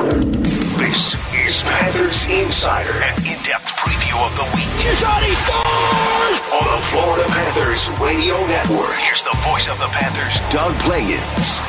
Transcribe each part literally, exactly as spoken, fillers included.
This is Panthers Insider, an in-depth preview of the week. Shot, he scores! On the Florida Panthers Radio Network. Here's the voice of the Panthers, Doug Plagens.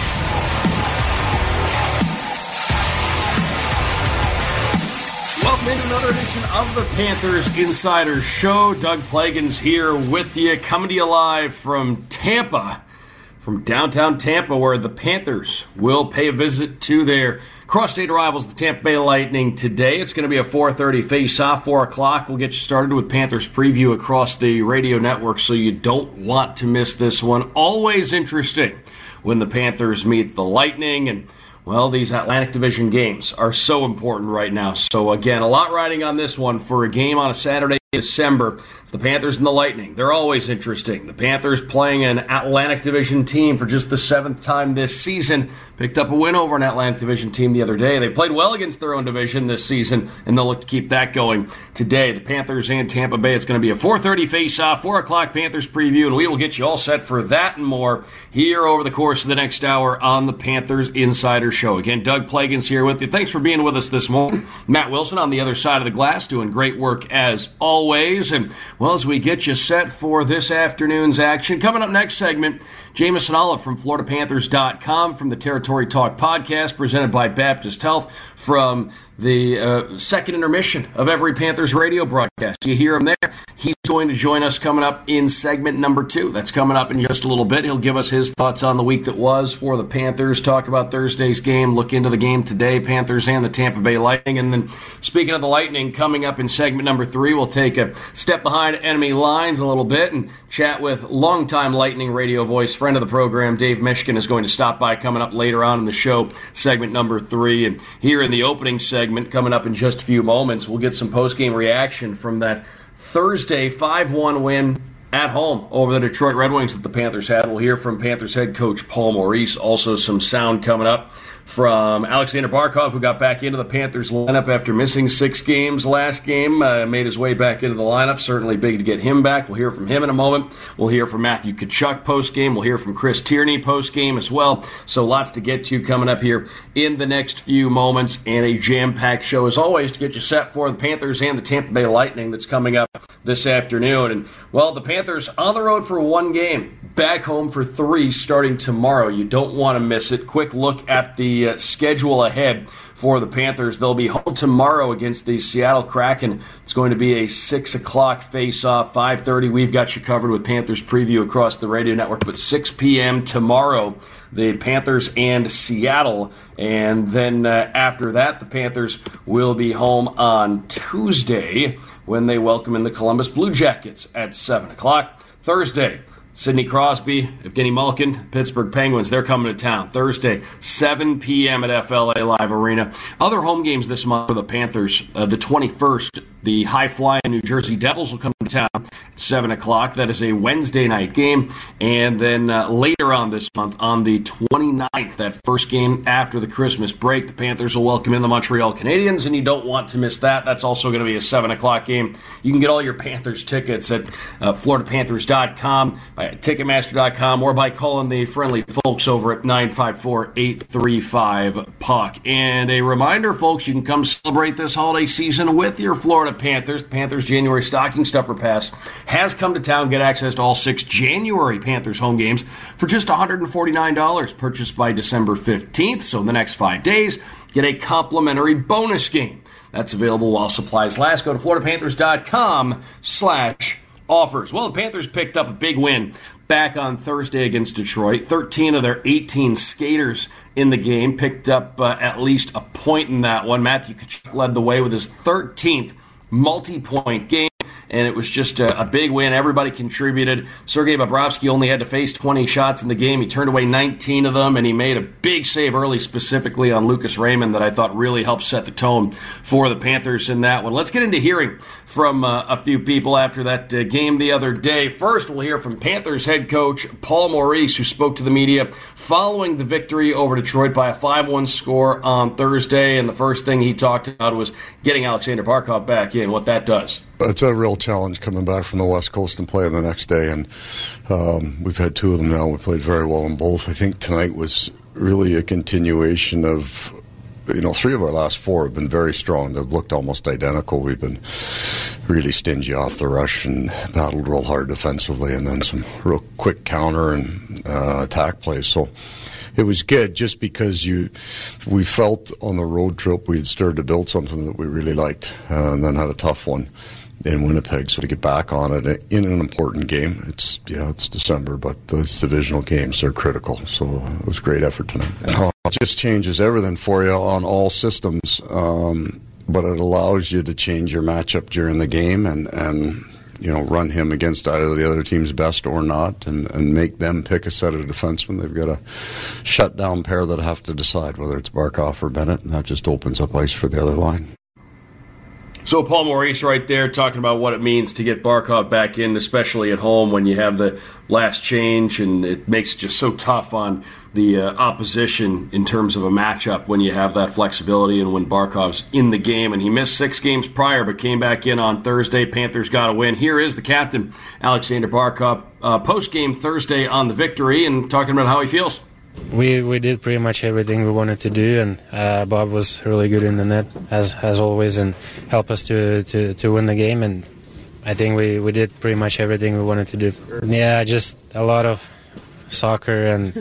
Welcome into another edition of the Panthers Insider Show. Doug Plagens here with you, coming to you live from Tampa, from downtown Tampa, where the Panthers will pay a visit to their cross-state rivals, the Tampa Bay Lightning, today. It's going to be a four thirty face-off, four o'clock. We'll get you started with Panthers preview across the radio network, so you don't want to miss this one. Always interesting when the Panthers meet the Lightning, and well, these Atlantic Division games are so important right now. So, again, a lot riding on this one for a game on a Saturday in December. It's the Panthers and the Lightning. They're always interesting. The Panthers playing an Atlantic Division team for just the seventh time this season. Picked up a win over an Atlantic Division team the other day. They played well against their own division this season, and they'll look to keep that going today. The Panthers and Tampa Bay. It's going to be a four thirty face-off, four o'clock Panthers preview, and we will get you all set for that and more here over the course of the next hour on the Panthers Insider Show. Again, Doug Plagens here with you. Thanks for being with us this morning. Matt Wilson on the other side of the glass doing great work as always. And, well, as we get you set for this afternoon's action, coming up next segment, Jameson Olive from Florida Panthers dot com from the Territory Talk podcast presented by Baptist Health from the uh, second intermission of every Panthers radio broadcast. You hear him there. He's going to join us coming up in segment number two. That's coming up in just a little bit. He'll give us his thoughts on the week that was for the Panthers, talk about Thursday's game, look into the game today, Panthers and the Tampa Bay Lightning. And then speaking of the Lightning, coming up in segment number three, we'll take a step behind enemy lines a little bit and chat with longtime Lightning radio voice, friend of the program, Dave Mishkin, is going to stop by coming up later on in the show, segment number three. And here in the opening segment, coming up in just a few moments, we'll get some post-game reaction from that Thursday five one win at home over the Detroit Red Wings that the Panthers had. We'll hear from Panthers head coach Paul Maurice. Also some sound coming up from Alexander Barkov, who got back into the Panthers lineup after missing six games last game, uh, made his way back into the lineup. Certainly big to get him back. We'll hear from him in a moment. We'll hear from Matthew Tkachuk post-game. We'll hear from Chris Tierney post-game as well. So lots to get to coming up here in the next few moments, and a jam-packed show as always to get you set for the Panthers and the Tampa Bay Lightning that's coming up this afternoon. And, well, the Panthers on the road for one game, back home for three starting tomorrow. You don't want to miss it. Quick look at the uh, schedule ahead for the Panthers. They'll be home tomorrow against the Seattle Kraken. It's going to be a six o'clock face-off, five thirty. We've got you covered with Panthers preview across the radio network, but six p.m. tomorrow, the Panthers and Seattle. And then uh, after that, the Panthers will be home on Tuesday when they welcome in the Columbus Blue Jackets at seven o'clock. Thursday, Sidney Crosby, Evgeny Malkin, Pittsburgh Penguins, they're coming to town. Thursday, seven p.m. at F L A Live Arena. Other home games this month for the Panthers, uh, the twenty-first, the high-flying New Jersey Devils will come to town at seven o'clock. That is a Wednesday night game. And then uh, later on this month, on the twenty-ninth, that first game after the Christmas break, the Panthers will welcome in the Montreal Canadiens, and you don't want to miss that. That's also going to be a seven o'clock game. You can get all your Panthers tickets at uh, Florida Panthers dot com, by Ticketmaster dot com, or by calling the friendly folks over at nine five four, eight three five, P U C. And a reminder, folks, you can come celebrate this holiday season with your Florida Panthers. The Panthers January Stocking Stuffer Pass has come to town. Get access to all six January Panthers home games for just one hundred forty-nine dollars, purchased by December fifteenth. So in the next five days, get a complimentary bonus game. That's available while supplies last. Go to Florida Panthers dot com slash offers. Well, the Panthers picked up a big win back on Thursday against Detroit. thirteen of their eighteen skaters in the game picked up uh, at least a point in that one. Matthew Tkachuk led the way with his thirteenth multi-point game, and it was just a, a big win. Everybody contributed. Sergei Bobrovsky only had to face twenty shots in the game. He turned away nineteen of them, and he made a big save early, specifically on Lucas Raymond, that I thought really helped set the tone for the Panthers in that one. Let's get into hearing from uh, a few people after that uh, game the other day. First, we'll hear from Panthers head coach Paul Maurice, who spoke to the media following the victory over Detroit by a five one score on Thursday, and the first thing he talked about was getting Alexander Barkov back in, what that does. It's a real challenge coming back from the West Coast and playing the next day, and um, we've had two of them now. We played very well in both. I think tonight was really a continuation of you know, three of our last four have been very strong. They've looked almost identical. We've been really stingy off the rush and battled real hard defensively, and then some real quick counter and uh, attack plays. So it was good just because you, we felt on the road trip we had started to build something that we really liked, uh, and then had a tough one in Winnipeg. So to get back on it in an important game, it's yeah, it's December, but those divisional games are critical. So it was a great effort tonight. Uh, it just changes everything for you on all systems, um, but it allows you to change your matchup during the game and and. you know, run him against either the other team's best or not, and, and make them pick a set of defensemen. They've got a shutdown pair that have to decide whether it's Barkov or Bennett, and that just opens up ice for the other line. So Paul Maurice right there talking about what it means to get Barkov back in, especially at home when you have the last change, and it makes it just so tough on the uh, opposition in terms of a matchup when you have that flexibility and when Barkov's in the game. And he missed six games prior but came back in on Thursday. Panthers got a win. Here is the captain, Alexander Barkov, uh, post-game Thursday on the victory and talking about how he feels. We we did pretty much everything we wanted to do, and uh, Bob was really good in the net, as as always, and helped us to, to, to win the game. And I think we, we did pretty much everything we wanted to do. Yeah, just a lot of soccer and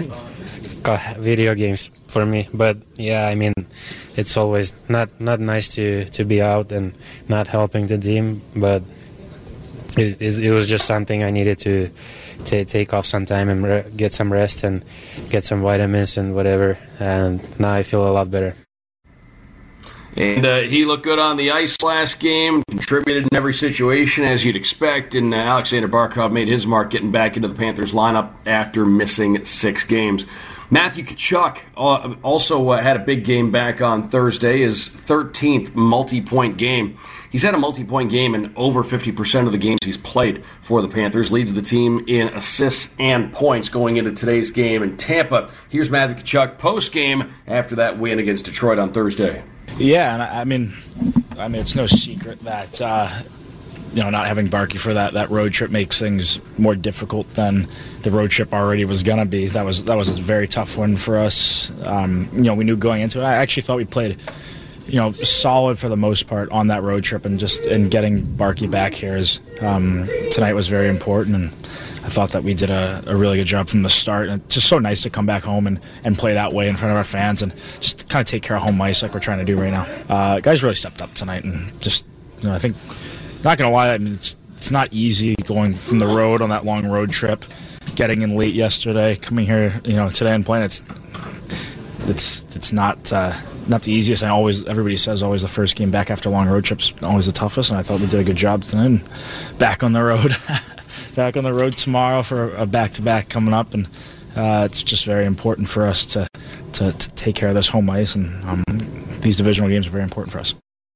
video games for me. But yeah, I mean, it's always not, not nice to, to be out and not helping the team, but it, it was just something I needed to to take off some time and re- get some rest and get some vitamins and whatever, and now I feel a lot better. And uh, he looked good on the ice last game, contributed in every situation as you'd expect, and uh, Alexander Barkov made his mark getting back into the Panthers lineup after missing six games. Matthew Tkachuk uh, also uh, had a big game back on Thursday, his thirteenth multi-point game. He's had a multi-point game in over fifty percent of the games he's played for the Panthers, leads the team in assists and points going into today's game in Tampa. Here's Matthew Tkachuk post-game after that win against Detroit on Thursday. Yeah, and I mean, I mean, it's no secret that uh, you know, not having Barkey for that, that road trip makes things more difficult than the road trip already was going to be. That was that was a very tough one for us. Um, you know, we knew going into it. I actually thought we played, you know, solid for the most part on that road trip, and just and getting Barkey back here is um, tonight was very important, and I thought that we did a, a really good job from the start. And it's just so nice to come back home and, and play that way in front of our fans and just kind of take care of home ice like we're trying to do right now. Uh, guys really stepped up tonight, and just, you know, I think, not going to lie, I mean, it's it's not easy going from the road on that long road trip, getting in late yesterday, coming here, you know, today and playing. It's it's it's not uh, not the easiest. And always, everybody says always the first game back after long road trips always the toughest. And I thought we did a good job tonight. And back on the road, back on the road tomorrow for a back-to-back coming up, and uh, it's just very important for us to, to to take care of this home ice. And um, these divisional games are very important for us.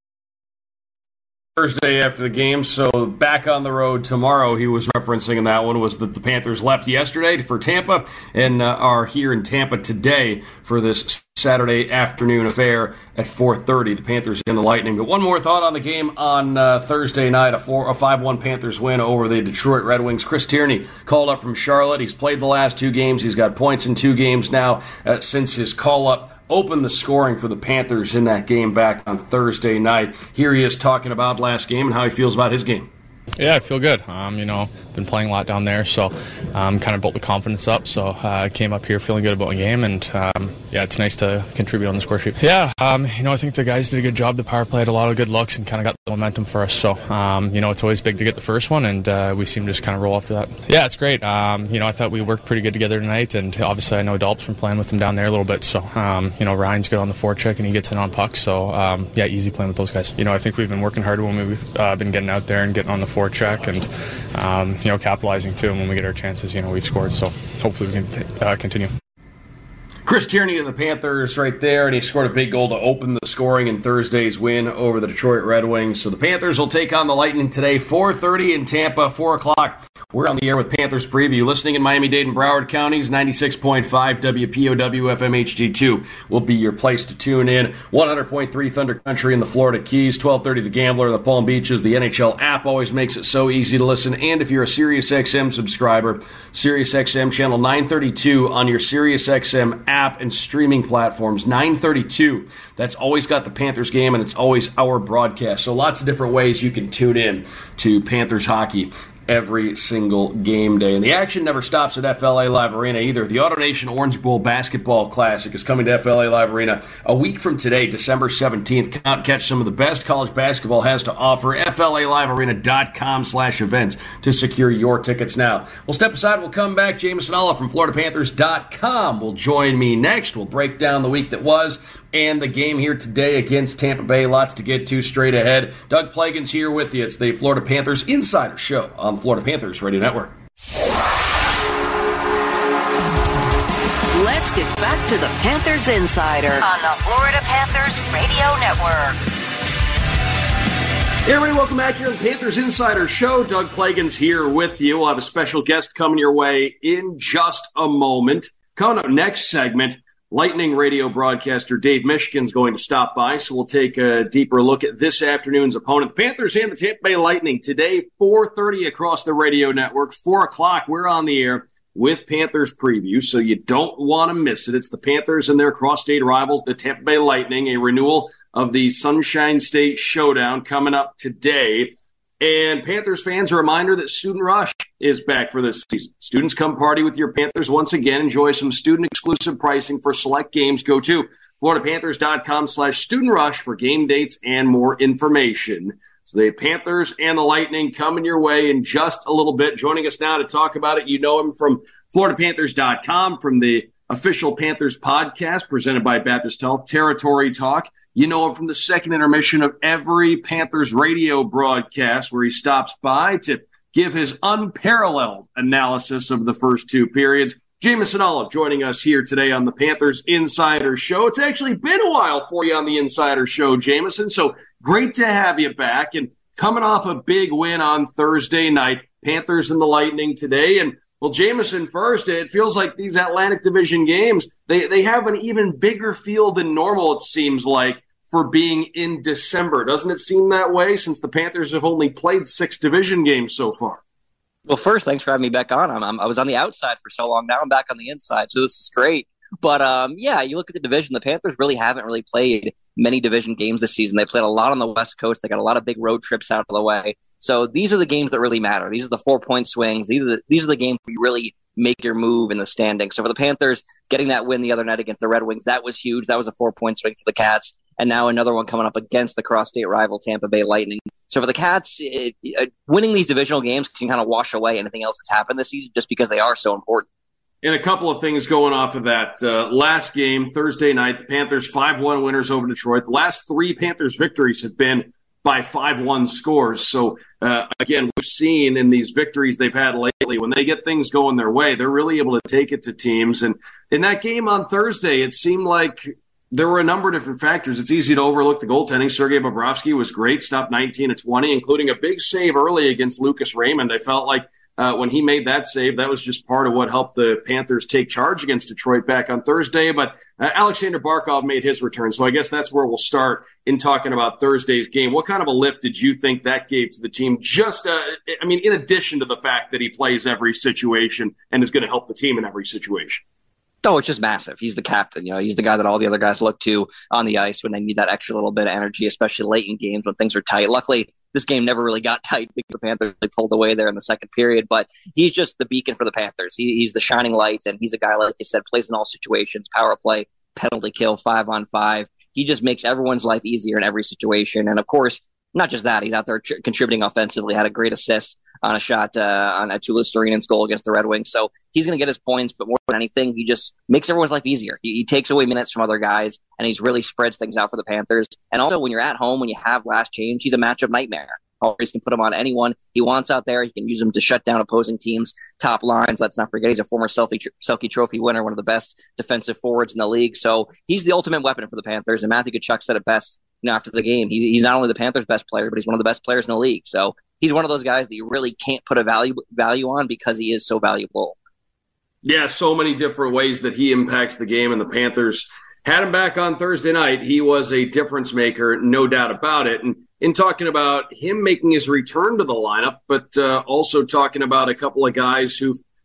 Thursday after the game, so back on the road tomorrow. He was referencing in that one was that the Panthers left yesterday for Tampa and uh, are here in Tampa today for this Saturday afternoon affair at four thirty. The Panthers and the Lightning. But one more thought on the game on uh, Thursday night, a four a five one Panthers win over the Detroit Red Wings. Chris Tierney called up from Charlotte. He's played the last two games. He's got points in two games now uh, since his call-up opened the scoring for the Panthers in that game back on Thursday night. Here he is talking about last game and how he feels about his game. Yeah, I feel good. Um, you know, been playing a lot down there, so um, kind of built the confidence up. So uh, I came up here feeling good about my game, and um, yeah, it's nice to contribute on the score sheet. Yeah, um, you know, I think the guys did a good job. The power play had a lot of good looks and kind of got the momentum for us. So um, you know, it's always big to get the first one, and uh, we seem to just kind of roll after that. Yeah, it's great. Um, you know, I thought we worked pretty good together tonight, and obviously I know Dalps from playing with him down there a little bit. So um, you know, Ryan's good on the forecheck and he gets in on pucks. So um, yeah, easy playing with those guys. You know, I think we've been working hard when we've uh, been getting out there and getting on the forecheck and um, you know, capitalizing too. And when we get our chances, you know, we've scored. So hopefully we can t- uh, continue. Chris Tierney of the Panthers right there, and he scored a big goal to open the scoring in Thursday's win over the Detroit Red Wings. So the Panthers will take on the Lightning today, four thirty in Tampa, four o'clock. We're on the air with Panthers Preview. Listening in Miami-Dade and Broward counties, ninety-six point five W P O W F M H D two will be your place to tune in. one hundred point three Thunder Country in the Florida Keys, twelve thirty The Gambler in the Palm Beaches. The N H L app always makes it so easy to listen. And if you're a SiriusXM subscriber, SiriusXM channel nine thirty-two on your SiriusXM app. app, and streaming platforms. nine thirty-two, that's always got the Panthers game, and it's always our broadcast. So lots of different ways you can tune in to Panthers hockey every single game day. And the action never stops at F L A Live Arena either. The AutoNation Orange Bowl Basketball Classic is coming to F L A Live Arena a week from today, December seventeenth. Come out and catch some of the best college basketball has to offer. F L A Live Arena dot com slash events to secure your tickets now. We'll step aside. We'll come back. Jameson Alla from Florida Panthers dot com will join me next. We'll break down the week that was and the game here today against Tampa Bay. Lots to get to straight ahead. Doug Plagens here with you. It's the Florida Panthers Insider Show on the Florida Panthers Radio Network. Let's get back to the Panthers Insider on the Florida Panthers Radio Network. Hey everybody, welcome back here on the Panthers Insider Show. Doug Plagens here with you. We'll have a special guest coming your way in just a moment. Coming up next segment, Lightning radio broadcaster Dave Mishkin's going to stop by, so we'll take a deeper look at this afternoon's opponent. The Panthers and the Tampa Bay Lightning today, four thirty across the radio network. four o'clock, we're on the air with Panthers preview, so you don't want to miss it. It's the Panthers and their cross-state rivals, the Tampa Bay Lightning, a renewal of the Sunshine State Showdown coming up today. And Panthers fans, a reminder that Student Rush is back for this season. Students, come party with your Panthers once again. Enjoy some student-exclusive pricing for select games. Go to Florida Panthers dot com slash Student Rush for game dates and more information. So the Panthers and the Lightning coming your way in just a little bit. Joining us now to talk about it, you know him from Florida Panthers dot com, from the official Panthers podcast presented by Baptist Health, Territory Talk. You know him from the second intermission of every Panthers radio broadcast, where he stops by to give his unparalleled analysis of the first two periods. Jameson Alla joining us here today on the Panthers Insider Show. It's actually been a while for you on the Insider Show, Jameson, so great to have you back. And coming off a big win on Thursday night, Panthers and the Lightning today. And, well, Jameson, first, it feels like these Atlantic Division games, they, they have an even bigger feel than normal, it seems like, for being in December. Doesn't it seem that way, since the Panthers have only played six division games so far? Well, first, thanks for having me back on. I'm, I'm, I was on the outside for so long. Now I'm back on the inside, so this is great. But, um, yeah, you look at the division, the Panthers really haven't really played many division games this season. They played a lot on the West Coast. They got a lot of big road trips out of the way. So these are the games that really matter. These are the four-point swings. These are the, these are the games where you really make your move in the standings. So for the Panthers, getting that win the other night against the Red Wings, that was huge. That was a four-point swing for the Cats. And now another one coming up against the cross-state rival Tampa Bay Lightning. So for the Cats, it, it, winning these divisional games can kind of wash away anything else that's happened this season, just because they are so important. And a couple of things going off of that. Uh, last game, Thursday night, the Panthers five one winners over Detroit. The last three Panthers victories have been by five one scores. So, uh, again, we've seen in these victories they've had lately, when they get things going their way, they're really able to take it to teams. And in that game on Thursday, it seemed like there were a number of different factors. It's easy to overlook the goaltending. Sergei Bobrovsky was great, stopped nineteen of twenty, including a big save early against Lucas Raymond. I felt like uh, when he made that save, that was just part of what helped the Panthers take charge against Detroit back on Thursday. But uh, Alexander Barkov made his return, so I guess that's where we'll start in talking about Thursday's game. What kind of a lift did you think that gave to the team? Just, uh, I mean, in addition to the fact that he plays every situation and is going to help the team in every situation. Oh, it's just massive. He's the captain. You know, he's the guy that all the other guys look to on the ice when they need that extra little bit of energy, especially late in games when things are tight. Luckily, this game never really got tight because the Panthers really pulled away there in the second period. But he's just the beacon for the Panthers. He, he's the shining light, and he's a guy, like you said, plays in all situations, power play, penalty kill, five on five. He just makes everyone's life easier in every situation. And, of course, not just that, he's out there ch- contributing offensively, had a great assist on a shot uh, on Tuula Storinen's goal against the Red Wings. So he's going to get his points, but more than anything, he just makes everyone's life easier. He, he takes away minutes from other guys, and he's really spreads things out for the Panthers. And also, when you're at home, when you have last change, he's a matchup nightmare. Always can put him on anyone he wants out there. He can use him to shut down opposing teams' top lines. Let's not forget he's a former Selke, Selke Trophy winner, one of the best defensive forwards in the league. So he's the ultimate weapon for the Panthers. And Matthew Tkachuk said it best, you know, after the game. He, he's not only the Panthers' best player, but he's one of the best players in the league. So he's one of those guys that you really can't put a value value on because he is so valuable. Yeah, so many different ways that he impacts the game, and the Panthers had him back on Thursday night. He was a difference maker, no doubt about it. And in talking about him making his return to the lineup, but uh, also talking about a couple of guys who've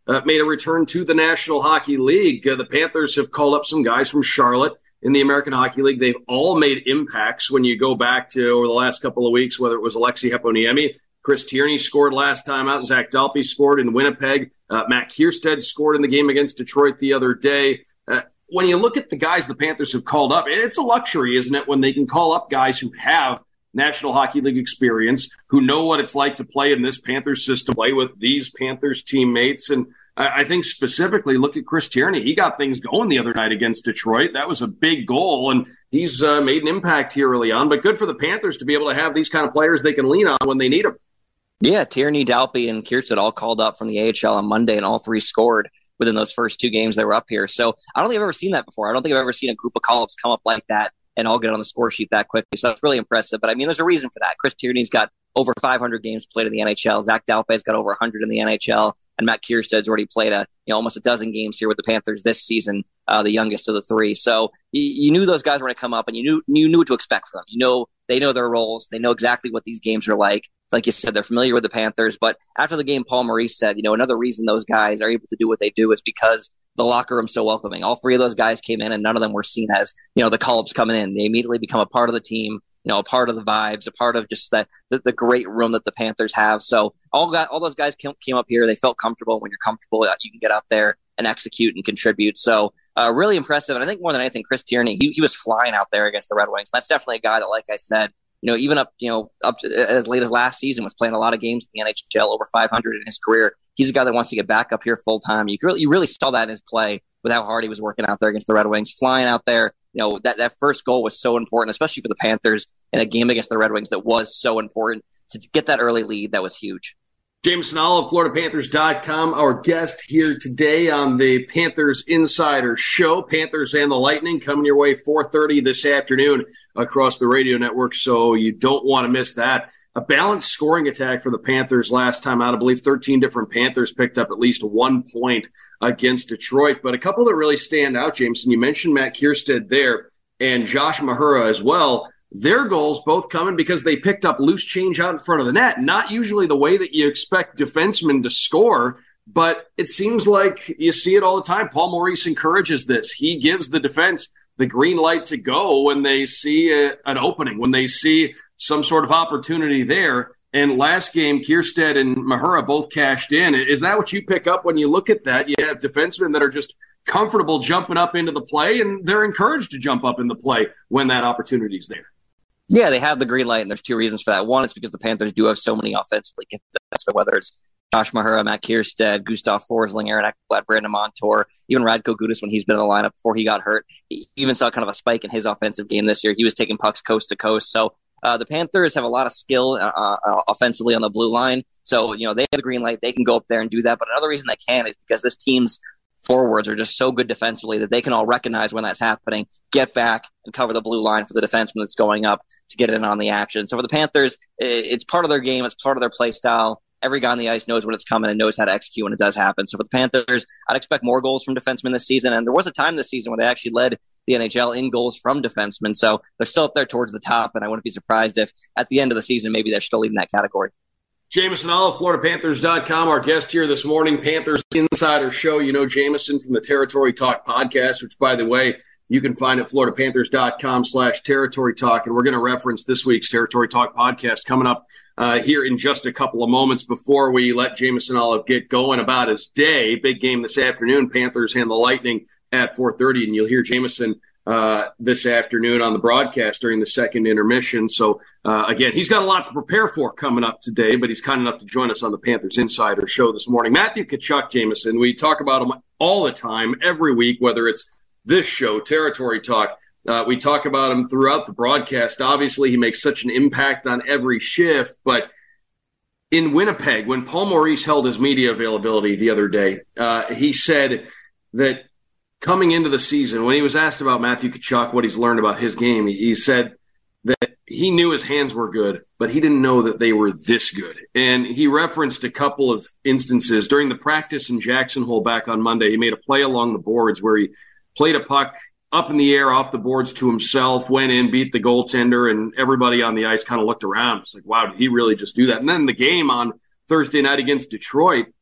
uh, made a return to the National Hockey League. Uh, the Panthers have called up some guys from Charlotte in the American Hockey League. They've all made impacts when you go back to over the last couple of weeks, whether it was Alexi Heponiemi, Chris Tierney scored last time out, Zach Dalpe scored in Winnipeg, uh, Matt Kierstead scored in the game against Detroit the other day. Uh, when you look at the guys the Panthers have called up, it's a luxury, isn't it, when they can call up guys who have National Hockey League experience, who know what it's like to play in this Panthers system, play with these Panthers teammates. And I, I think specifically, look at Chris Tierney. He got things going the other night against Detroit. That was a big goal, and he's uh, made an impact here early on. But good for the Panthers to be able to have these kind of players they can lean on when they need them. Yeah, Tierney, Dalpe, and Kierstead all called up from the A H L on Monday, and all three scored within those first two games they were up here. So I don't think I've ever seen that before. I don't think I've ever seen a group of call-ups come up like that and all get on the score sheet that quickly. So that's really impressive. But, I mean, there's a reason for that. Chris Tierney's got over five hundred games played in the N H L. Zach Dalpe's got over one hundred in the N H L. And Matt Kierstead's already played a, you know, almost a dozen games here with the Panthers this season, uh, the youngest of the three. So you, you knew those guys were going to come up, and you knew you knew what to expect from them. You know they know their roles. They know exactly what these games are like. Like you said, they're familiar with the Panthers. But after the game, Paul Maurice said, you know, another reason those guys are able to do what they do is because the locker room's so welcoming. All three of those guys came in, and none of them were seen as, you know, the call-ups coming in. They immediately become a part of the team, you know, a part of the vibes, a part of just that the, the great room that the Panthers have. So all got all those guys came, came up here. They felt comfortable. When you're comfortable, you can get out there and execute and contribute. So uh, really impressive. And I think more than anything, Chris Tierney, he, he was flying out there against the Red Wings. That's definitely a guy that, like I said, you know, even up, you know, up to as late as last season, was playing a lot of games in the N H L, over five hundred in his career. He's a guy that wants to get back up here full time. You really, you really saw that in his play with how hard he was working out there against the Red Wings, flying out there. You know, that, that first goal was so important, especially for the Panthers in a game against the Red Wings that was so important. To, to get that early lead, that was huge. Jameson Olive, Florida Panthers dot com, our guest here today on the Panthers Insider Show. Panthers and the Lightning coming your way four thirty this afternoon across the radio network, so you don't want to miss that. A balanced scoring attack for the Panthers last time out. I believe thirteen different Panthers picked up at least one point against Detroit. But a couple that really stand out, Jameson, you mentioned Matt Kierstead there and Josh Mahura as well. Their goals both coming because they picked up loose change out in front of the net. Not usually the way that you expect defensemen to score, but it seems like you see it all the time. Paul Maurice encourages this. He gives the defense the green light to go when they see a, an opening, when they see some sort of opportunity there. And last game, Kierstead and Mahura both cashed in. Is that what you pick up when you look at that? You have defensemen that are just comfortable jumping up into the play, and they're encouraged to jump up in the play when that opportunity is there. Yeah, they have the green light, and there's two reasons for that. One, it's because the Panthers do have so many offensively gifted, whether it's Josh Mahura, Matt Kierstead, Gustav Forsling, Aaron Ekblad, Brandon Montour, even Radko Gudas when he's been in the lineup before he got hurt. He even saw kind of a spike in his offensive game this year. He was taking pucks coast to coast. So uh, the Panthers have a lot of skill uh, uh, offensively on the blue line. So, you know, they have the green light. They can go up there and do that. But another reason they can is because this team's forwards are just so good defensively that they can all recognize when that's happening, get back, and cover the blue line for the defenseman that's going up to get in on the action. So for the Panthers, it's part of their game. It's part of their play style. Every guy on the ice knows when it's coming and knows how to execute when it does happen. So for the Panthers, I'd expect more goals from defensemen this season. And there was a time this season where they actually led the N H L in goals from defensemen. So they're still up there towards the top, and I wouldn't be surprised if at the end of the season, maybe they're still leading that category. Jameson Olive, Florida Panthers dot com, our guest here this morning, Panthers Insider Show. You know Jameson from the Territory Talk podcast, which, by the way, you can find at Florida Panthers dot com slash Territory Talk. And we're going to reference this week's Territory Talk podcast coming up uh, here in just a couple of moments before we let Jameson Olive get going about his day. Big game this afternoon, Panthers and the Lightning at four thirty. And you'll hear Jameson uh, this afternoon on the broadcast during the second intermission. So, uh, again, he's got a lot to prepare for coming up today, but he's kind enough to join us on the Panthers Insider Show this morning. Matthew Tkachuk, Jameson, we talk about him all the time, every week, whether it's this show, Territory Talk. Uh, we talk about him throughout the broadcast. Obviously, he makes such an impact on every shift, but in Winnipeg, when Paul Maurice held his media availability the other day, uh, he said that coming into the season, when he was asked about Matthew Tkachuk, what he's learned about his game, he said that he knew his hands were good, but he didn't know that they were this good. And he referenced a couple of instances. During the practice in Jackson Hole back on Monday, he made a play along the boards where he played a puck up in the air off the boards to himself, went in, beat the goaltender, and everybody on the ice kind of looked around. It's like, wow, did he really just do that? And then the game on Thursday night against Detroit,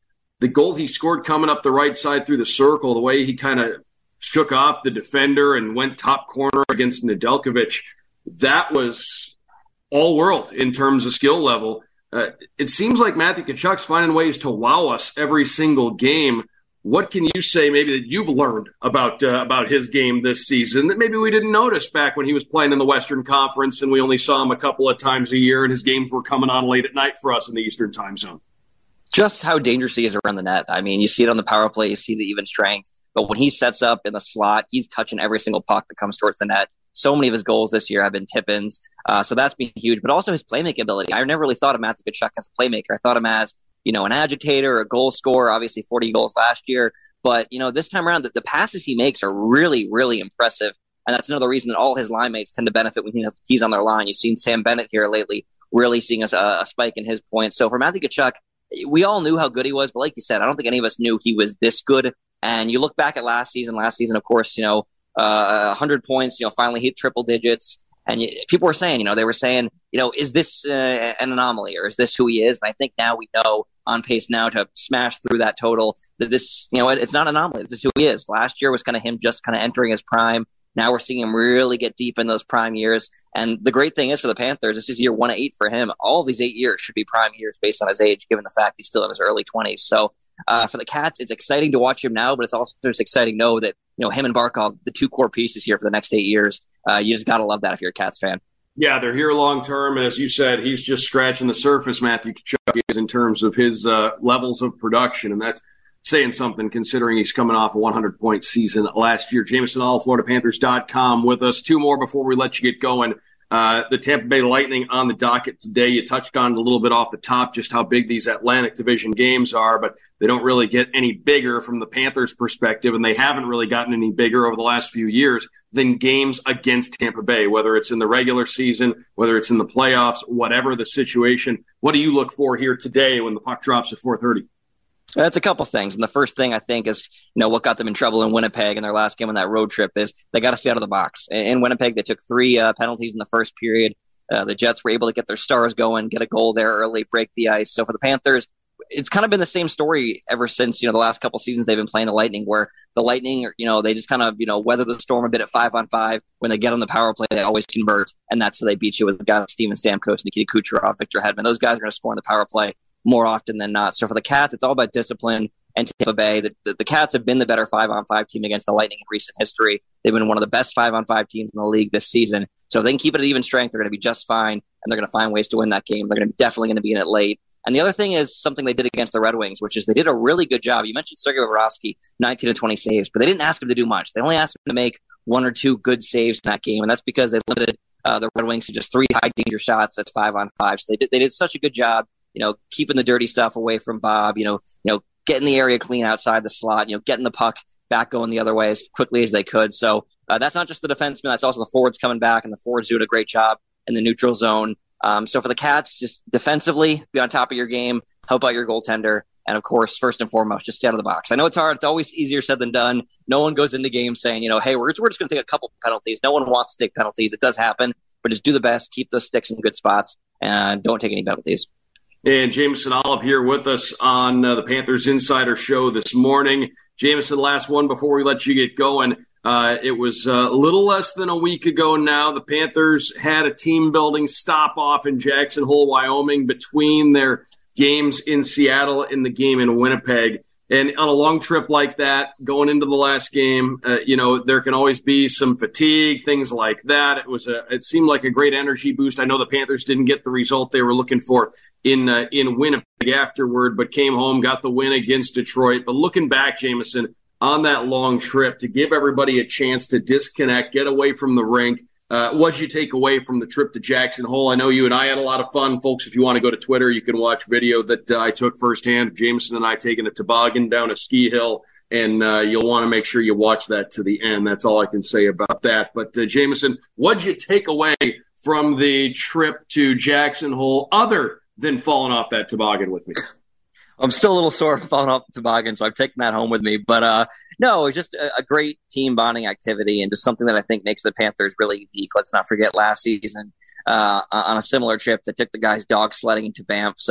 the goal he scored coming up the right side through the circle, the way he kind of shook off the defender and went top corner against Nedeljkovic, that was all world in terms of skill level. Uh, it seems like Matthew Tkachuk's finding ways to wow us every single game. What can you say maybe that you've learned about uh, about his game this season that maybe we didn't notice back when he was playing in the Western Conference and we only saw him a couple of times a year and his games were coming on late at night for us in the Eastern time zone? Just how dangerous he is around the net. I mean, you see it on the power play, you see the even strength, but when he sets up in the slot, he's touching every single puck that comes towards the net. So many of his goals this year have been tip-ins, uh, so that's been huge. But also his playmaking ability. I never really thought of Matthew Tkachuk as a playmaker. I thought him as, you know, an agitator, a goal scorer. Obviously, forty goals last year. But you know, this time around, the, the passes he makes are really, really impressive, and that's another reason that all his line mates tend to benefit when he, he's on their line. You've seen Sam Bennett here lately, really seeing a, a spike in his points. So for Matthew Tkachuk, we all knew how good he was, but like you said, I don't think any of us knew he was this good. And you look back at last season. Last season, of course, you know. Uh, one hundred points, you know, finally hit triple digits. And you, people were saying, you know, they were saying, you know, is this uh, an anomaly or is this who he is? And I think now we know on pace now to smash through that total that this, you know, it, it's not an anomaly. This is who he is. Last year was kind of him just kind of entering his prime. Now we're seeing him really get deep in those prime years. And the great thing is for the Panthers, this is year one of eight for him. All of these eight years should be prime years based on his age, given the fact he's still in his early twenties. So uh, for the Cats, it's exciting to watch him now, but it's also just exciting to know that, you know, him and Barkov, the two core pieces here for the next eight years. Uh, you just got to love that if you're a Cats fan. Yeah, they're here long term, and as you said, he's just scratching the surface, Matthew Tkachuk is, in terms of his uh, levels of production, and that's saying something considering he's coming off a one hundred point season last year. Jameson All, Florida Panthers dot com with us. Two more before we let you get going. Uh, the Tampa Bay Lightning on the docket today. You touched on it a little bit off the top, just how big these Atlantic Division games are, but they don't really get any bigger from the Panthers' perspective, and they haven't really gotten any bigger over the last few years than games against Tampa Bay, whether it's in the regular season, whether it's in the playoffs, whatever the situation. What do you look for here today when the puck drops at four thirty? That's a couple things. And the first thing I think is, you know, what got them in trouble in Winnipeg in their last game on that road trip is they got to stay out of the box. In Winnipeg, they took three uh, penalties in the first period. Uh, the Jets were able to get their stars going, get a goal there early, break the ice. So for the Panthers, it's kind of been the same story ever since, you know, the last couple seasons they've been playing the Lightning, where the Lightning, you know, they just kind of, you know, weather the storm a bit at five on five. When they get on the power play, they always convert. And that's how they beat you with guys like Steven Stamkos, Nikita Kucherov, Victor Hedman. Those guys are going to score on the power play more often than not. So for the Cats, it's all about discipline. And Tampa Bay, the, the, the Cats have been the better five-on-five team against the Lightning in recent history. They've been one of the best five-on-five teams in the league this season. So if they can keep it at even strength, they're going to be just fine, and they're going to find ways to win that game. They're going to definitely going to be in it late. And the other thing is something they did against the Red Wings, which is they did a really good job. You mentioned Sergei Bobrovsky, nineteen to twenty saves, but they didn't ask him to do much. They only asked him to make one or two good saves in that game, and that's because they limited uh, the Red Wings to just three high-danger shots at five-on-five. So they did, they did such a good job, you know, keeping the dirty stuff away from Bob, you know, you know, getting the area clean outside the slot, you know, getting the puck back going the other way as quickly as they could. So uh, that's not just the defensemen, that's also the forwards coming back, and the forwards doing a great job in the neutral zone. Um, so for the Cats, just defensively, be on top of your game, help out your goaltender, and of course, first and foremost, just stay out of the box. I know it's hard. It's always easier said than done. No one goes into games saying, you know, hey, we're, we're just going to take a couple penalties. No one wants to take penalties. It does happen, but just do the best, keep those sticks in good spots, and don't take any penalties. And Jameson Olive here with us on uh, the Panthers Insider Show this morning. Jameson, last one before we let you get going. Uh, it was uh, a little less than a week ago now. The Panthers had a team-building stop-off in Jackson Hole, Wyoming, between their games in Seattle and the game in Winnipeg. And on a long trip like that, going into the last game, uh, you know, there can always be some fatigue, things like that. It was a, it seemed like a great energy boost. I know the Panthers didn't get the result they were looking for in uh, in Winnipeg afterward, but came home, got the win against Detroit. But looking back, Jameson, on that long trip, to give everybody a chance to disconnect, get away from the rink, uh, what'd you take away from the trip to Jackson Hole? I know you and I had a lot of fun. Folks, if you want to go to Twitter, you can watch video that uh, I took firsthand. Jameson and I taking a toboggan down a ski hill, and uh, you'll want to make sure you watch that to the end. That's all I can say about that. But, uh, Jameson, what'd you take away from the trip to Jackson Hole other than falling off that toboggan with me? I'm still a little sore from falling off the toboggan, so I've taken that home with me. But uh, no, it's just a, a great team bonding activity and just something that I think makes the Panthers really unique. Let's not forget last season uh, on a similar trip that took the guys dog sledding into Banff. So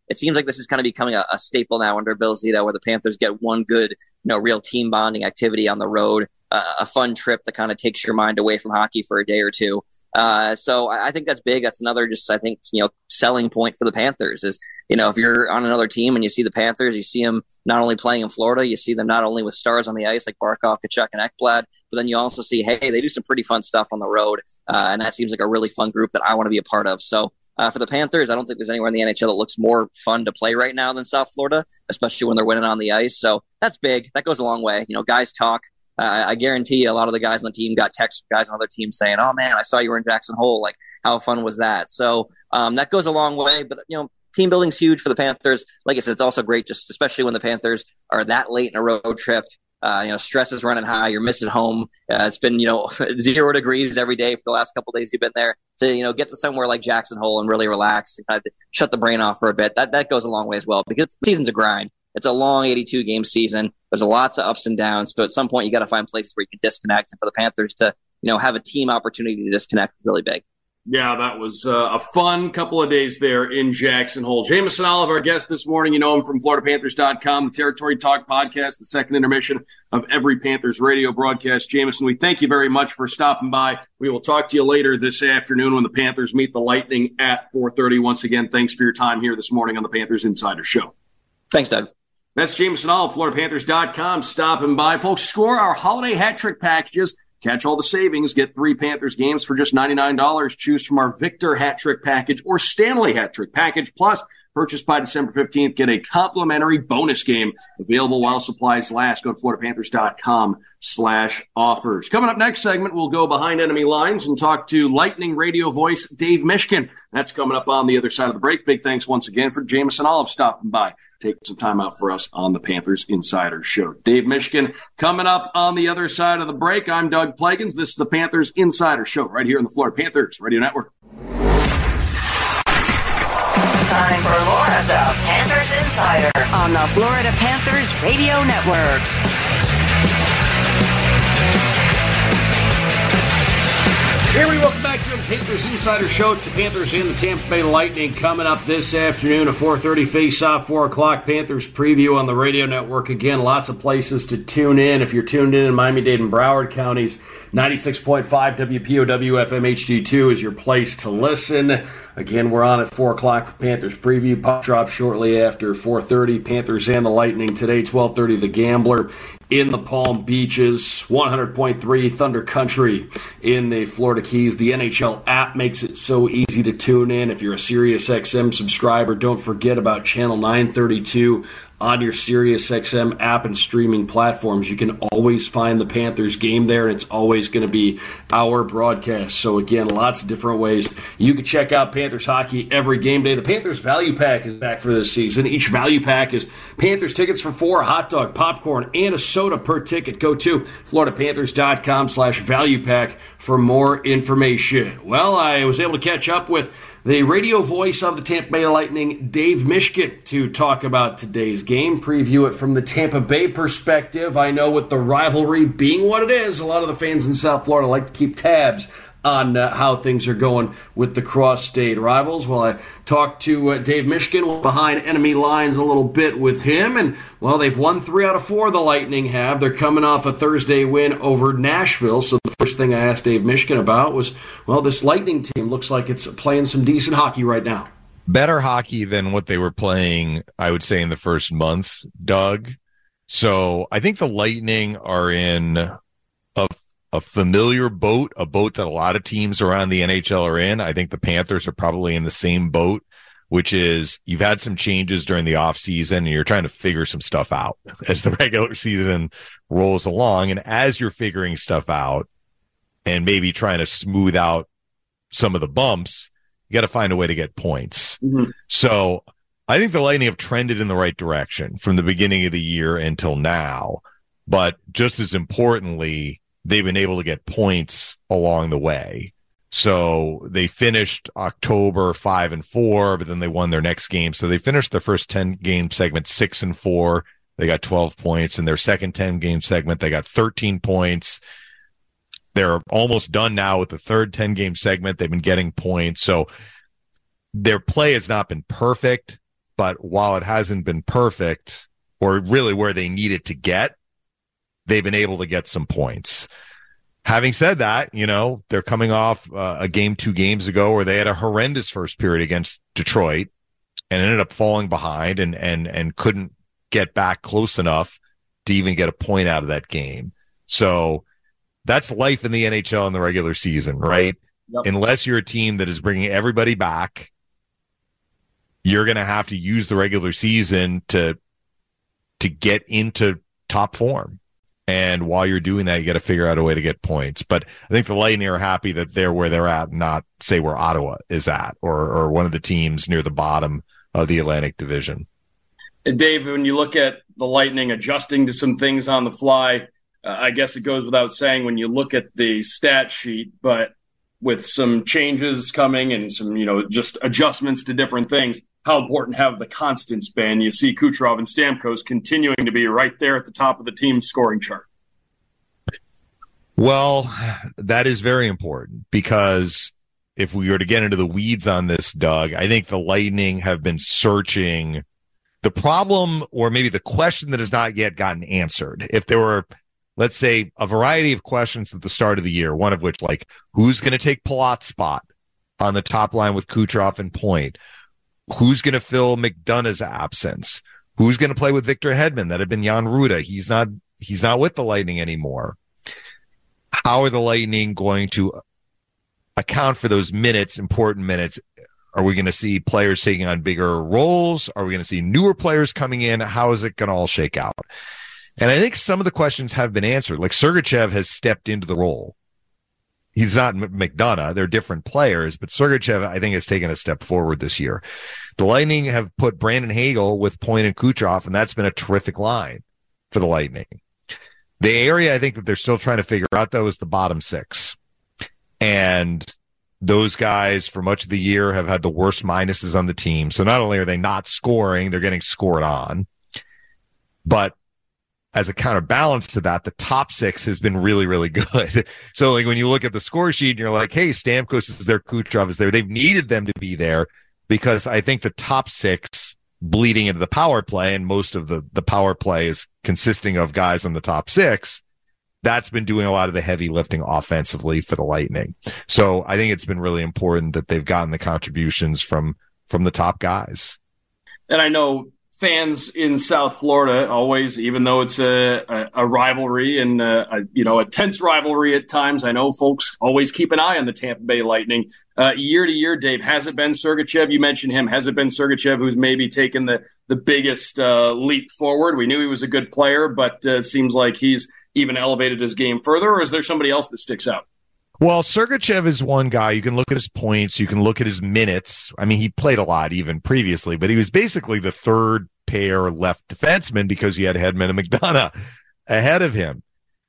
it seems like this is kind of becoming a, a staple now under Bill Zito, where the Panthers get one good, you know, real team bonding activity on the road, uh, a fun trip that kind of takes your mind away from hockey for a day or two. Uh, so I, I think that's big. That's another just, I think, you know, selling point for the Panthers is, you know, if you're on another team and you see the Panthers, you see them not only playing in Florida, you see them not only with stars on the ice like Barkov, Kachuk, and Ekblad, but then you also see, hey, they do some pretty fun stuff on the road. Uh, and that seems like a really fun group that I want to be a part of. So, Uh, for the Panthers, I don't think there's anywhere in the N H L that looks more fun to play right now than South Florida, especially when they're winning on the ice. So that's big. That goes a long way. You know, guys talk. Uh, I guarantee you a lot of the guys on the team got texts from guys on other teams saying, oh, man, I saw you were in Jackson Hole. Like, how fun was that? So um, that goes a long way. But, you know, team building's huge for the Panthers. Like I said, it's also great, just especially when the Panthers are that late in a road trip. Uh, you know, stress is running high. You're missing home. Uh, it's been, you know, zero degrees every day for the last couple of days you've been there. To, you know, get to somewhere like Jackson Hole and really relax and kind of shut the brain off for a bit. That that goes a long way as well, because the season's a grind. It's a long eighty-two game season. There's lots of ups and downs. So at some point, you got to find places where you can disconnect. And for the Panthers to, you know, have a team opportunity to disconnect is really big. Yeah, that was uh, a fun couple of days there in Jackson Hole. Jameson Olive, our guest this morning. You know him from Florida Panthers dot com, the Territory Talk podcast, the second intermission of every Panthers radio broadcast. Jameson, we thank you very much for stopping by. We will talk to you later this afternoon when the Panthers meet the Lightning at four thirty. Once again, thanks for your time here this morning on the Panthers Insider Show. Thanks, Doug. That's Jameson Olive, Florida Panthers dot com, stopping by. Folks, score our holiday hat trick packages. Catch all the savings. Get three Panthers games for just ninety-nine dollars. Choose from our Victor Hat Trick package or Stanley Hat Trick package. Plus, purchase by December fifteenth. Get a complimentary bonus game available while supplies last. Go to Florida Panthers dot com slash offers. Coming up next segment, we'll go behind enemy lines and talk to Lightning radio voice Dave Mishkin. That's coming up on the other side of the break. Big thanks once again for Jameson Olive stopping by, taking some time out for us on the Panthers Insider Show. Dave Mishkin coming up on the other side of the break. I'm Doug Plagans. This is the Panthers Insider Show right here on the Florida Panthers Radio Network. Time for more of the Panthers Insider on the Florida Panthers Radio Network. Here we welcome back to the Panthers Insider Show. It's the Panthers and the Tampa Bay Lightning coming up this afternoon, a four thirty face-off, four o'clock Panthers preview on the radio network. Again, lots of places to tune in. If you're tuned in in Miami-Dade and Broward counties, ninety-six point five W P O W F M H D two is your place to listen. Again, we're on at four o'clock with Panthers preview. Puck drop shortly after four thirty. Panthers and the Lightning today, twelve thirty, The Gambler in the Palm Beaches, one hundred point three Thunder Country in the Florida Keys. The N H L app makes it so easy to tune in. If you're a SiriusXM subscriber, don't forget about Channel nine thirty-two on your SiriusXM app and streaming platforms. You can always find the Panthers game there, and it's always going to be our broadcast. So, again, lots of different ways you can check out Panthers hockey every game day. The Panthers Value Pack is back for this season. Each Value Pack is Panthers tickets for four, a hot dog, popcorn, and a soda per ticket. Go to Florida Panthers dot com slash value pack for more information. Well, I was able to catch up with the radio voice of the Tampa Bay Lightning, Dave Mishkin, to talk about today's game, preview it from the Tampa Bay perspective. I know with the rivalry being what it is, a lot of the fans in South Florida like to keep tabs on uh, how things are going with the cross-state rivals. Well, I talked to uh, Dave Mishkin behind enemy lines a little bit with him, and, well, they've won three out of four, the Lightning have. They're coming off a Thursday win over Nashville, so the first thing I asked Dave Mishkin about was, well, this Lightning team looks like it's playing some decent hockey right now. Better hockey than what they were playing, I would say, in the first month, Doug. So I think the Lightning are in a a familiar boat, a boat that a lot of teams around the N H L are in. I think the Panthers are probably in the same boat, which is you've had some changes during the offseason and you're trying to figure some stuff out as the regular season rolls along. And as you're figuring stuff out and maybe trying to smooth out some of the bumps, you got to find a way to get points. Mm-hmm. So I think the Lightning have trended in the right direction from the beginning of the year until now. But just as importantly, they've been able to get points along the way. So they finished October five and four, but then they won their next game. So they finished their first ten game segment six and four. They got twelve points. In their second ten game segment, they got thirteen points. They're almost done now with the third ten game segment. They've been getting points. So their play has not been perfect, but while it hasn't been perfect or really where they need it to get, they've been able to get some points. Having said that, you know, they're coming off uh, a game two games ago where they had a horrendous first period against Detroit and ended up falling behind and, and, and couldn't get back close enough to even get a point out of that game. So that's life in the N H L in the regular season, right? Yep. Unless you're a team that is bringing everybody back, you're going to have to use the regular season to, to get into top form. And while you're doing that, you got to figure out a way to get points. But I think the Lightning are happy that they're where they're at, not say where Ottawa is at or, or one of the teams near the bottom of the Atlantic Division. And Dave, when you look at the Lightning adjusting to some things on the fly, uh, I guess it goes without saying when you look at the stat sheet, but with some changes coming and some, you know, just adjustments to different things, how important have the constants been? You see Kucherov and Stamkos continuing to be right there at the top of the team scoring chart. Well, that is very important because if we were to get into the weeds on this, Doug, I think the Lightning have been searching the problem or maybe the question that has not yet gotten answered. If there were, let's say, a variety of questions at the start of the year, one of which, like, who's going to take Palat's spot on the top line with Kucherov and Point? Who's going to fill McDonough's absence? Who's going to play with Victor Hedman? That had been Jan Rutta. He's not, he's not with the Lightning anymore. How are the Lightning going to account for those minutes, important minutes? Are we going to see players taking on bigger roles? Are we going to see newer players coming in? How is it going to all shake out? And I think some of the questions have been answered. Like Sergachev has stepped into the role. He's not McDonough. They're different players, but Sergachev, I think, has taken a step forward this year. The Lightning have put Brandon Hagel with Point and Kucherov, and that's been a terrific line for the Lightning. The area I think that they're still trying to figure out, though, is the bottom six. And those guys, for much of the year, have had the worst minuses on the team. So not only are they not scoring, they're getting scored on. But as a counterbalance to that, the top six has been really, really good. So like when you look at the score sheet and you're like, hey, Stamkos is there, Kucherov is there. They've needed them to be there because I think the top six bleeding into the power play, and most of the, the power play is consisting of guys on the top six. That's been doing a lot of the heavy lifting offensively for the Lightning. So I think it's been really important that they've gotten the contributions from, from the top guys. And I know fans in South Florida always, even though it's a, a, a rivalry and a, a, you know, a tense rivalry at times, I know folks always keep an eye on the Tampa Bay Lightning. Uh, year to year, Dave, has it been Sergachev? You mentioned him. Has it been Sergachev who's maybe taken the, the biggest uh, leap forward? We knew he was a good player, but uh, it seems like he's even elevated his game further, or is there somebody else that sticks out? Well, Sergachev is one guy. You can look at his points. You can look at his minutes. I mean, he played a lot even previously, but he was basically the third pair left defenseman because he had Hedman and McDonough ahead of him.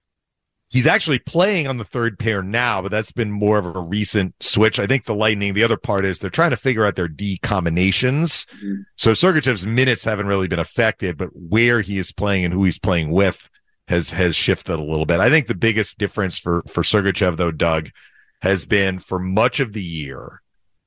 He's actually playing on the third pair now, but that's been more of a recent switch. I think the Lightning, the other part is they're trying to figure out their D combinations. Mm-hmm. So Sergachev's minutes haven't really been affected, but where he is playing and who he's playing with has has shifted a little bit. I think the biggest difference for, for Sergachev, though, Doug, has been for much of the year,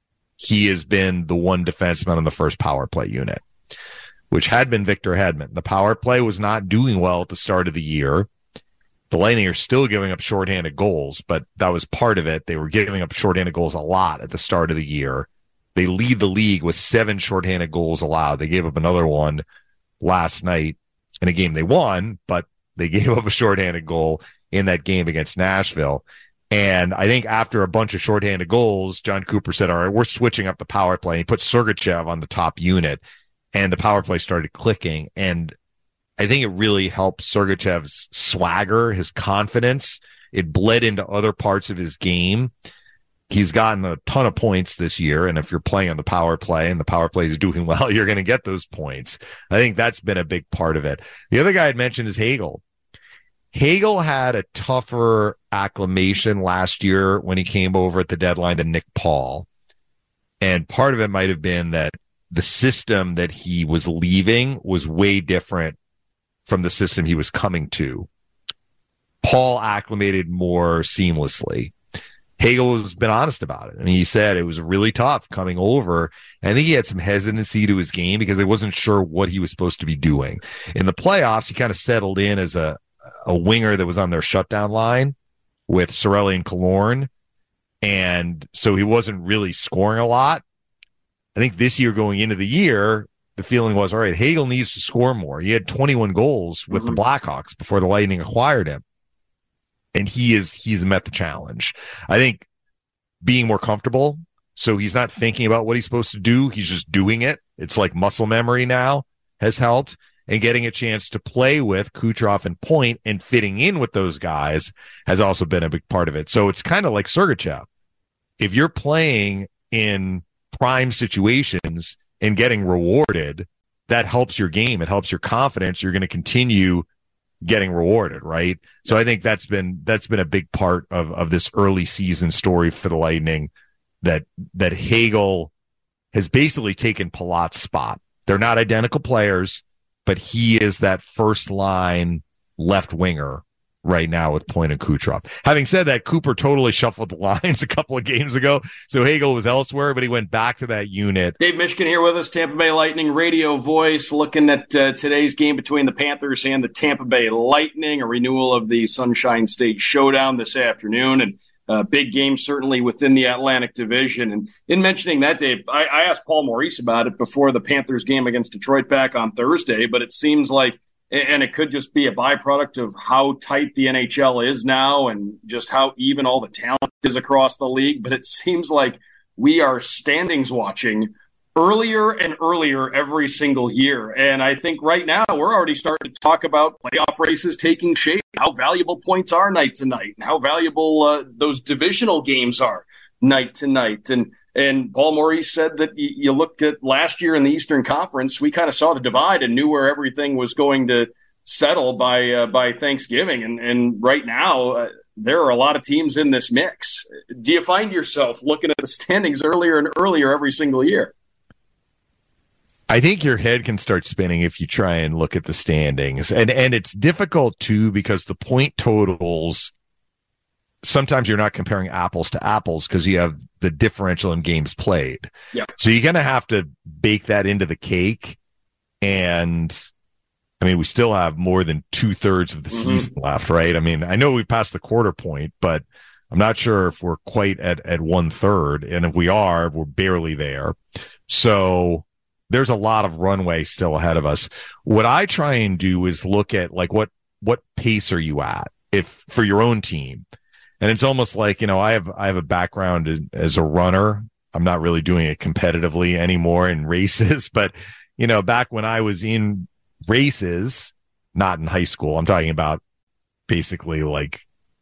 he has been the one defenseman on the first power play unit, which had been Victor Hedman. The power play was not doing well at the start of the year. The Lightning are still giving up shorthanded goals, but that was part of it. They were giving up shorthanded goals a lot at the start of the year. They lead the league with seven shorthanded goals allowed. They gave up another one last night in a game they won, but they gave up a shorthanded goal in that game against Nashville. And I think after a bunch of shorthanded goals, John Cooper said, all right, we're switching up the power play. He put Sergachev on the top unit, and the power play started clicking. And I think it really helped Sergachev's swagger, his confidence. It bled into other parts of his game. He's gotten a ton of points this year, and if you're playing on the power play and the power play is doing well, you're going to get those points. I think that's been a big part of it. The other guy I'd mentioned is Hagel. Hagel had a tougher acclimation last year when he came over at the deadline than Nick Paul, and part of it might have been that the system that he was leaving was way different from the system he was coming to. Paul acclimated more seamlessly. Hagel has been honest about it. I mean, he said it was really tough coming over. And I think he had some hesitancy to his game because he wasn't sure what he was supposed to be doing. In the playoffs, he kind of settled in as a, a winger that was on their shutdown line with Cirelli and Killorn. And so he wasn't really scoring a lot. I think this year going into the year, the feeling was, all right, Hagel needs to score more. He had twenty-one goals with mm-hmm. the Blackhawks before the Lightning acquired him. And he is, he's met the challenge. I think being more comfortable. So he's not thinking about what he's supposed to do. He's just doing it. It's like muscle memory now has helped, and getting a chance to play with Kucherov and Point and fitting in with those guys has also been a big part of it. So it's kind of like Sergachev. If you're playing in prime situations and getting rewarded, that helps your game. It helps your confidence. You're going to continue getting rewarded, right? So I think that's been that's been a big part of of this early season story for the Lightning, that that Hagel has basically taken Palat's spot. They're not identical players, but he is that first line left winger right now with Point and Kucherov. Having said that, Cooper totally shuffled the lines a couple of games ago, so Hagel was elsewhere, but he went back to that unit. Dave Mishkin here with us, Tampa Bay Lightning radio voice, looking at uh, today's game between the Panthers and the Tampa Bay Lightning, a renewal of the Sunshine State Showdown this afternoon, and a big game certainly within the Atlantic Division. And in mentioning that, Dave, I, I asked Paul Maurice about it before the Panthers game against Detroit back on Thursday, but it seems like, and it could just be a byproduct of how tight the N H L is now and just how even all the talent is across the league. But it seems like we are standings watching earlier and earlier every single year. And I think right now we're already starting to talk about playoff races taking shape, how valuable points are night to night, and how valuable uh, those divisional games are night to night. And And Paul Maurice said that you, you looked at last year in the Eastern Conference, we kind of saw the divide and knew where everything was going to settle by uh, by Thanksgiving. And, and right now, uh, there are a lot of teams in this mix. Do you find yourself looking at the standings earlier and earlier every single year? I think your head can start spinning if you try and look at the standings. And, and it's difficult, too, because the point totals – sometimes you're not comparing apples to apples because you have the differential in games played. Yeah. So you're going to have to bake that into the cake. And I mean, we still have more than two thirds of the mm-hmm. season left, right? I mean, I know we passed the quarter point, but I'm not sure if we're quite at, at one third. And if we are, we're barely there. So there's a lot of runway still ahead of us. What I try and do is look at like, what, what pace are you at if for your own team? And it's almost like, you know, I have, I have a background as a runner. I'm not really doing it competitively anymore in races, but you know, back when I was in races, not in high school, I'm talking about basically like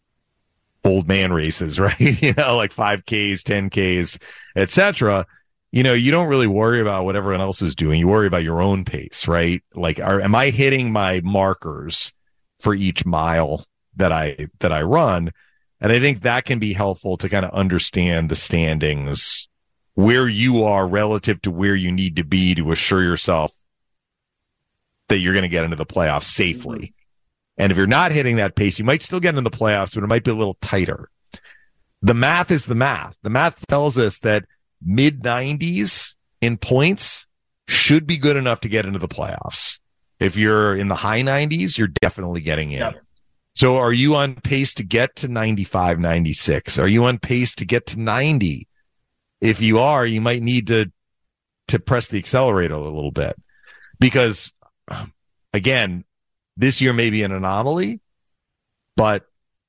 old man races, right? You know, like five Ks, ten Ks, et cetera. You know, you don't really worry about what everyone else is doing. You worry about your own pace, right? Like, are, am I hitting my markers for each mile that I, that I run? And I think that can be helpful to kind of understand the standings, where you are relative to where you need to be to assure yourself that you're going to get into the playoffs safely. And if you're not hitting that pace, you might still get into the playoffs, but it might be a little tighter. The math is the math. The math tells us that mid nineties in points should be good enough to get into the playoffs. If you're in the high nineties, you're definitely getting in. Yep. So are you on pace to get to ninety-five, ninety-six? Are you on pace to get to ninety? If you are, you might need to, to press the accelerator a little bit because again, this year may be an anomaly, but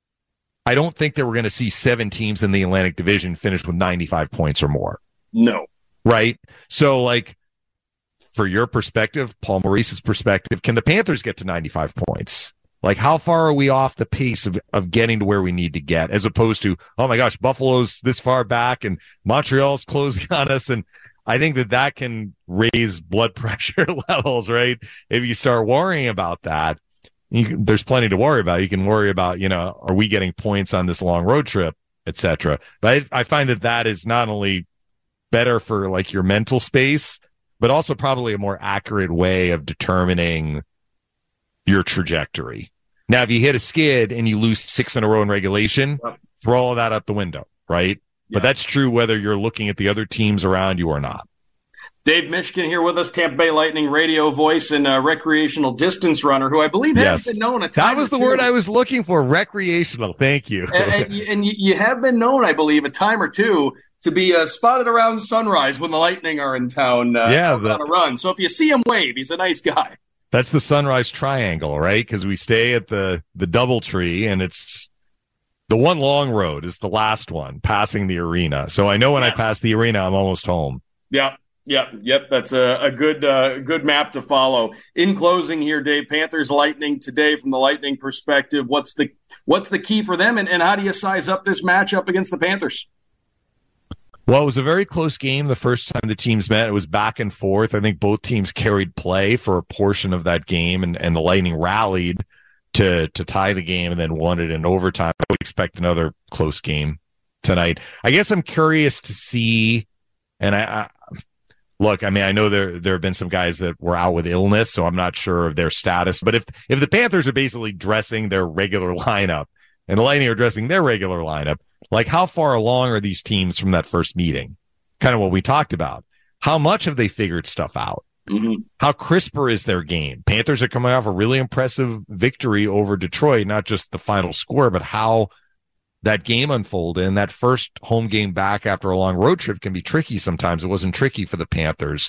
I don't think that we're going to see seven teams in the Atlantic Division finish with ninety-five points or more. No. Right? So like, for your perspective, Paul Maurice's perspective, can the Panthers get to ninety-five points? Like, how far are we off the pace of, of getting to where we need to get, as opposed to, oh my gosh, Buffalo's this far back and Montreal's closing on us. And I think that that can raise blood pressure levels, right? If you start worrying about that, you can, there's plenty to worry about. You can worry about, you know, are we getting points on this long road trip, et cetera. But I, I find that that is not only better for like your mental space, but also probably a more accurate way of determining your trajectory. Now, if you hit a skid and you lose six in a row in regulation, throw all of that out the window, right? Yeah. But that's true whether you're looking at the other teams around you or not. Dave Mishkin here with us, Tampa Bay Lightning radio voice and uh, recreational distance runner, who I believe has yes. been known a time That was the two. word I was looking for, recreational. Thank you. and, and, and you have been known, I believe, a time or two to be uh, spotted around Sunrise when the Lightning are in town uh, yeah, the, on a run. So if you see him, wave. He's a nice guy. That's the Sunrise Triangle, right? Because we stay at the, the Doubletree, and it's the one long road is the last one, passing the arena. So I know when yes. I pass the arena, I'm almost home. Yeah. Yep, yep. That's a, a good uh, good map to follow. In closing here, Dave, Panthers Lightning today from the Lightning perspective, what's the what's the key for them, and, and how do you size up this matchup against the Panthers? Well, it was a very close game the first time the teams met. It was back and forth. I think both teams carried play for a portion of that game, and, and the Lightning rallied to to tie the game and then won it in overtime. I would expect another close game tonight. I guess I'm curious to see, and I, I Look, I mean, I know there there have been some guys that were out with illness, so I'm not sure of their status. But if if the Panthers are basically dressing their regular lineup and the Lightning are dressing their regular lineup, like how far along are these teams from that first meeting? Kind of what we talked about. How much have they figured stuff out? Mm-hmm. How crisper is their game? Panthers are coming off a really impressive victory over Detroit, not just the final score, but how that game unfolded, and that first home game back after a long road trip can be tricky sometimes. It wasn't tricky for the Panthers.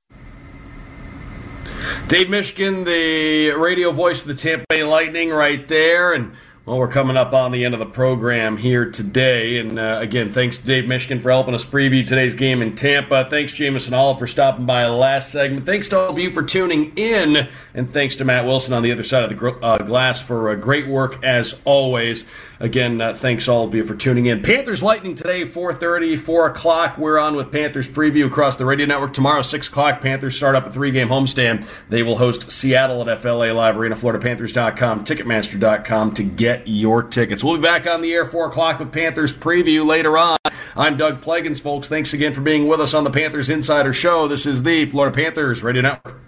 Dave Mishkin, the radio voice of the Tampa Bay Lightning right there, and well, we're coming up on the end of the program here today. And uh, again, thanks to Dave Mishkin for helping us preview today's game in Tampa. Thanks, Jameson Olive, for stopping by last segment. Thanks to all of you for tuning in. And thanks to Matt Wilson on the other side of the gr- uh, glass for uh, great work as always. Again, uh, thanks all of you for tuning in. Panthers Lightning today, four thirty, four o'clock. We're on with Panthers preview across the radio network. Tomorrow, six o'clock, Panthers start up a three-game homestand. They will host Seattle at F L A Live Arena, Florida Panthers dot com, Ticketmaster dot com to get your tickets. We'll be back on the air four o'clock with Panthers preview later on. I'm Doug Plagens, folks. Thanks again for being with us on the Panthers Insider Show. This is the Florida Panthers Radio Network.